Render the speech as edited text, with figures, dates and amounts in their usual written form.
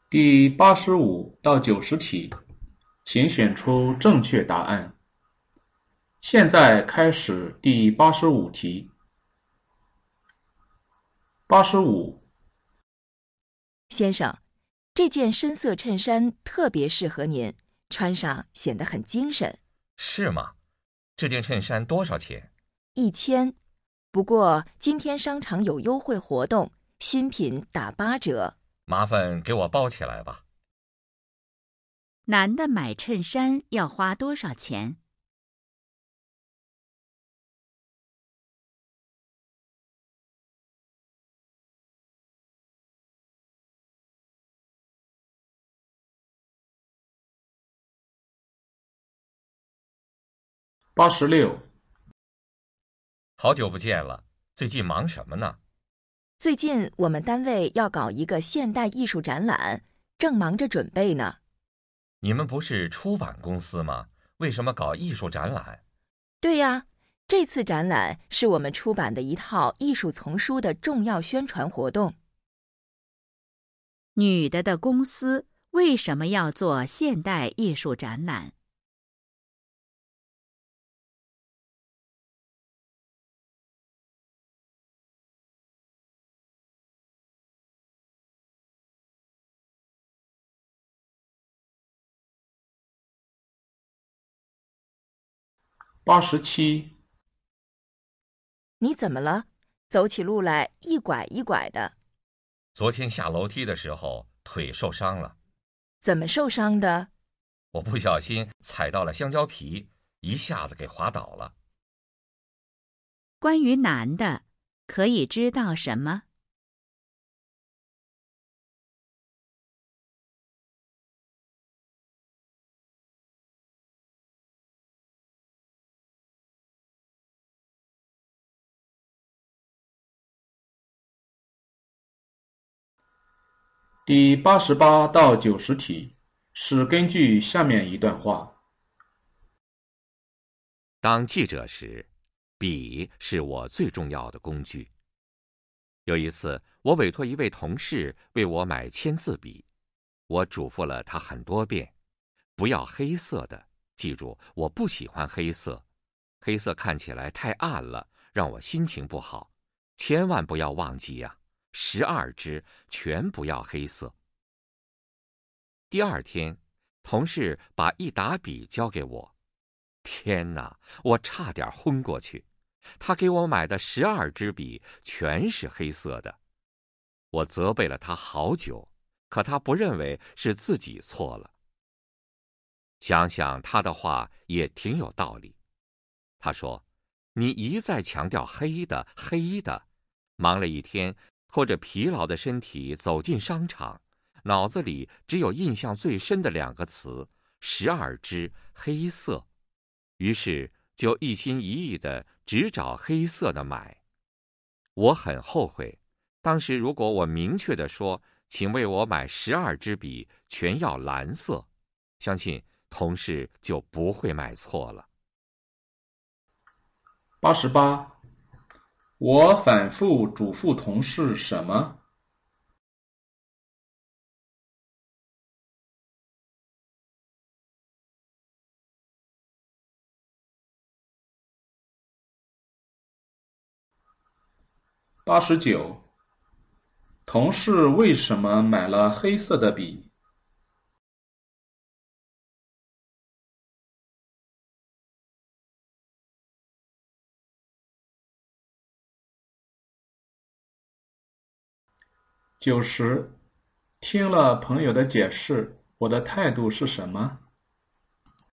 第85到90题，请选出正确答案。现在开始第85题。85， 先生，这件深色衬衫特别适合您，穿上显得很精神。 是吗？这件衬衫多少钱 1000，不过今天商场有优惠活动，新品打8折。 麻烦给我包起来吧。 男的买衬衫要花多少钱 86， 好久不见了，最近忙什么呢？ 最近我们单位要搞一个现代艺术展览，正忙着准备呢。 你们不是出版公司吗？为什么搞艺术展览？ 对呀，这次展览是我们出版的一套艺术丛书的重要宣传活动。 女的公司为什么要做现代艺术展览 87， 你怎么了？走起路来一拐一拐的。 昨天下楼梯的时候腿受伤了， 怎么受伤的？ 我不小心踩到了香蕉皮，一下子给滑倒了。 关于男的，可以知道什么第88到90题是根据下面一段话。 当记者时，笔是我最重要的工具。有一次，我委托一位同事为我买签字笔，我嘱咐了他很多遍，不要黑色的，记住，我不喜欢黑色，黑色看起来太暗了，让我心情不好。千万不要忘记呀，12支全不要黑色。第二天，同事把一打笔交给我，天哪，我差点昏过去。他给我买的12支笔全是黑色的，我责备了他好久，可他不认为是自己错了。想想他的话也挺有道理。他说：“你一再强调黑的，黑的，忙了一天，拖着疲劳的身体走进商场，脑子里只有印象最深的2个词：12支黑色。”于是就一心一意地只找黑色的买。我很后悔，当时如果我明确地说，请为我买12支笔，全要蓝色，相信同事就不会买错了。 88，我反复嘱咐同事什么？89，同事为什么买了黑色的笔？90，听了朋友的解释，我的态度是什么？